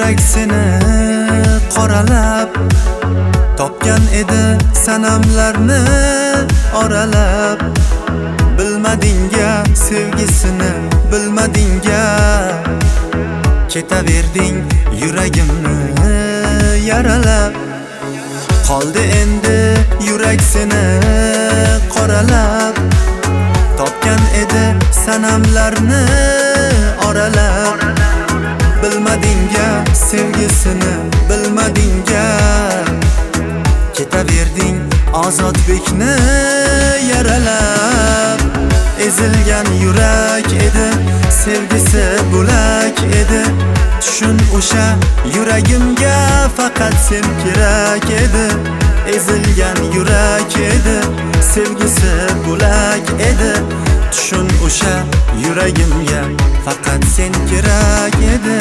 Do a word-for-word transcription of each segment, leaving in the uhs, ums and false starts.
yurak seni qoralab, topgan edi sanamlarni oralab. Bilmadingga sevgisini, bilmadingga ketaverding yuragimni yaralab. Qoldi endi yurak seni qoralab, topgan edi sanamlarni oralab. Bilmadingga sevgisini, bilmadingga ketaverding Ozodbekni yaralab. Ezilgan yurak edi, sevgisi bo'lak edi. Tushun o'sha yuragimga faqat sen kerak edi. Ezilgan yurak edi, sevgisi bo'lak edi. Tushun o'sha yuragimga faqat sen kerak edi.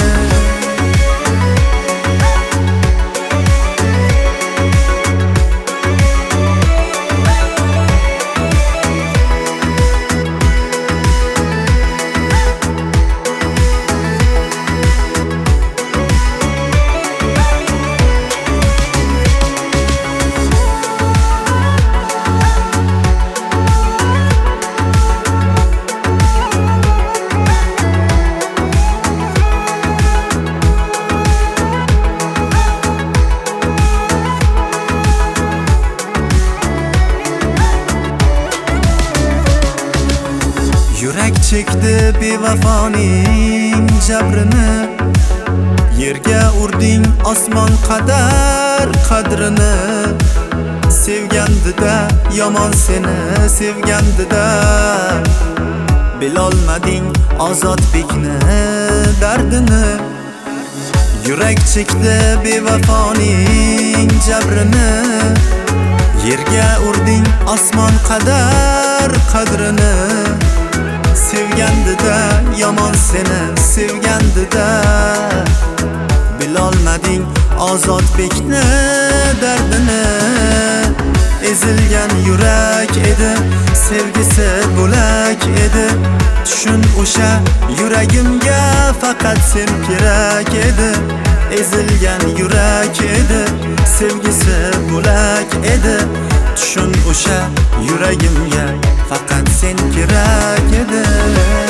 Yurak chekdi bevafoning jabrini, yerga urding osmon qadar qadrini. Sevgandida yomon seni sevgandida, bilolmading Ozodbekni dardini. Yurak chekdi bevafoning jabrini, yerga urding osmon qadar qadrini. Sevgandida yomon seni sevgandida, bilolmading Ozodbekni dardini. Ezilgan yurak edi, sevgisi bo'lak edi. Tushun o'sha yuragimga faqat sen kerak edi. Ezilgan yurak edi, sevgisi bo'lak edi. Tushun o'sha yuragimga faqat sen kerak edi.